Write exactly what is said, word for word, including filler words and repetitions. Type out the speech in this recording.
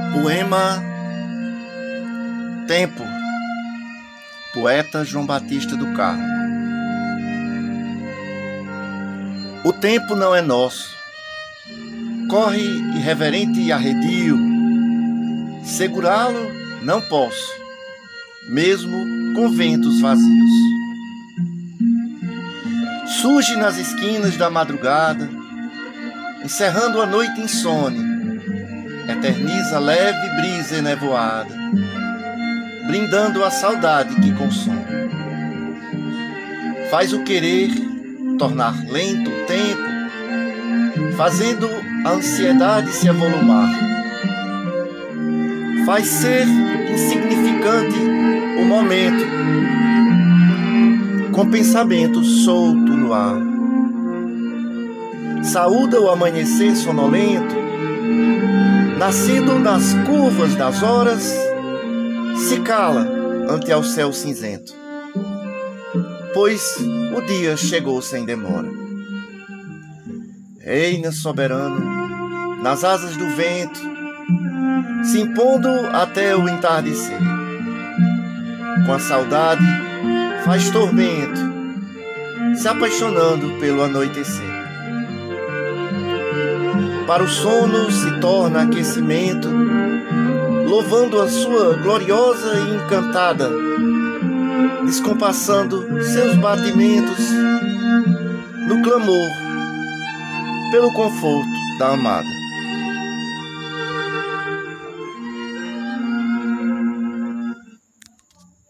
Poema Tempo, poeta João Batista do Carmo. O tempo não é nosso, corre irreverente e arredio, segurá-lo não posso, mesmo com ventos vazios. Surge nas esquinas da madrugada, encerrando a noite insone, eterniza leve brisa enevoada, brindando a saudade que consome. Faz o querer tornar lento o tempo, fazendo a ansiedade se avolumar. Faz ser insignificante o momento, com pensamento solto no ar. Saúda o amanhecer sonolento, nascido nas curvas das horas, se cala ante ao céu cinzento, pois o dia chegou sem demora. Reina soberano, nas asas do vento, se impondo até o entardecer. Com a saudade faz tormento, se apaixonando pelo anoitecer. Para o sono se torna aquecimento, louvando a sua gloriosa e encantada, descompassando seus batimentos no clamor pelo conforto da amada.